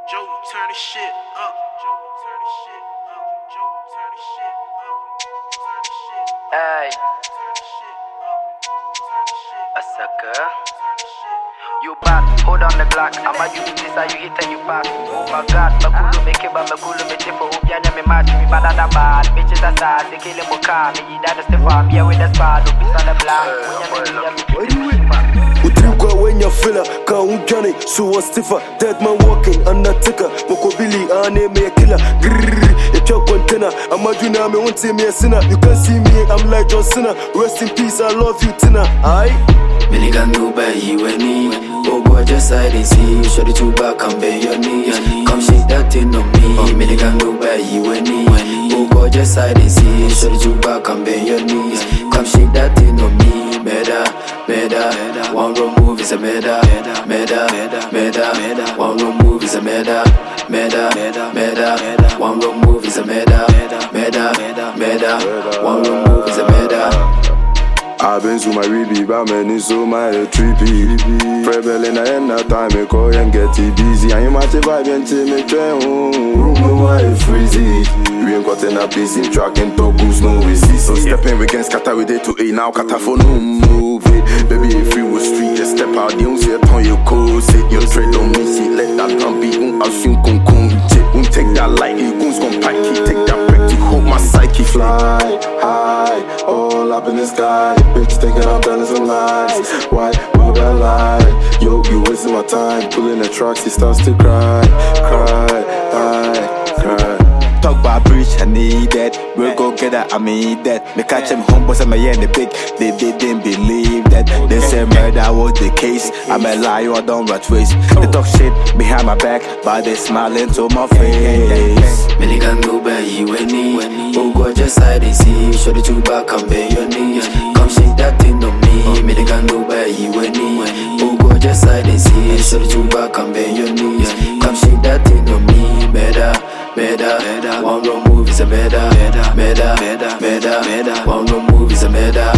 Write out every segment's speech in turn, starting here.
Joe, turn the shit up. Joe, turn the shit up. Joe, turn the shit up. Turn the shit up. Hey, Turn the shit up. Turn the shit a sucker. Turn the shit up. You back, hold on the Glock. I'ma you this, how you hit and you pass. Oh my God, Makulu make it, but Makulu make it for Ubianya me match me bad than bad. Bitches aside, they kill him with car. Me eat that the farm, yeah with the spad. No piece on the block. Utrikwa when you feel it, can't Johnny, so one stiffer, dead man walking, undertaker, Mokobili, ane me a killer, grrrr, a choke container, I'm a junior, me won't see me a sinner, you can see me, I'm like John Cena, rest in peace, I love you, Tina, aye? Milligan do by you and me. Oh boy, just side and see. Show the two back and bend your knee. Come shake that thing on me. Milligan do by you and me. Oh boy, just side and see. Show the two back and bend your knees. Come shake that thing on me. Meda, meda, one wrong move is a meda, meda, meda, one wrong move is a meda, meda, meda, one wrong move is a meda, meda, meda, one wrong move is a meda. I've been to my Ruby, but man, it's so my trippy. Prevalent, I am not time, I call and get it busy. I am at the vibe and tell me, room, no, I freezy. We ain't got enough busy, track and talk, who's no easy. So stepping against Kata with it to A now, Kata for no move it. Baby, if we was street, step out, you don't see it on your coat, sit your trade on me, see, let that drum be, I'll soon come, take that light, you goons gon' pack it, take that break to hold my psyche. Fly high, all up in the sky. Bitch thinking I'm done as a nice. Why would I lie? Yo, you wasting my time. Pulling the trucks, he starts to cry. Talk about bridge, I need that. We'll go get that, I mean that. Me catch them homeboys and my in the big. They didn't believe that. They said murder was the case. I'm a liar, I don't rat race. They talk shit behind my back, but they smiling to my face. Milligan do by you and me. Oh God, just side and see. Show the two back and bend your knees. Come shake that thing on me. Milligan do by you and me. Oh God, just side and see. Show the two back and bend your knees. Come shake that thing on me. Meda, meda, one wrong move is a meda, meda, meda, one wrong move is a meda,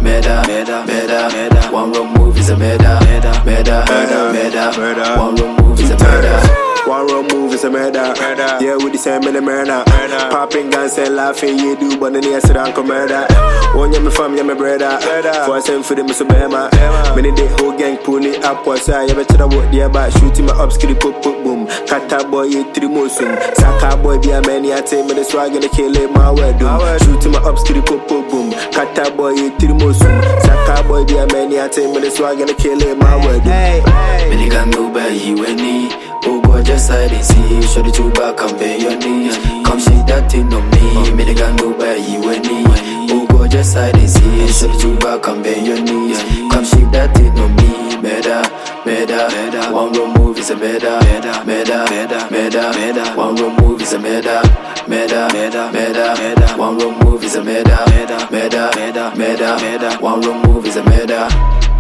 meda, one wrong move is a meda, meda, one wrong move is a meda. One wrong move is a murder. Yeah, with the same in the murder. Popping guns and laughing, you do, but then yes, I come murder. One yummy fam, yummy brother. For same for the Mr. Bama. Many day whole gang pull it up, was I ever to the work there, but shooting my upskilly pop boom. Kata boy, three musum. Saka boy, be a man, I take me the swag and kill it, my word. Shooting my upskilly pop boom. Kata boy, three musum. Saka boy, be a man, I take me the swag and kill it, my word. Milligan do by you and me. Oh boy, just side and see. Show the two back and bend your knees. Come shake that thing on me. Milligan do by you and me. Oh boy, just side and see. Show the two back and bend your knees. Come shake that thing on me. Meda, meda, one wrong move is a meda, meda, one wrong move is a meda, meda, one wrong move is a meda, meda, one wrong move is a meda.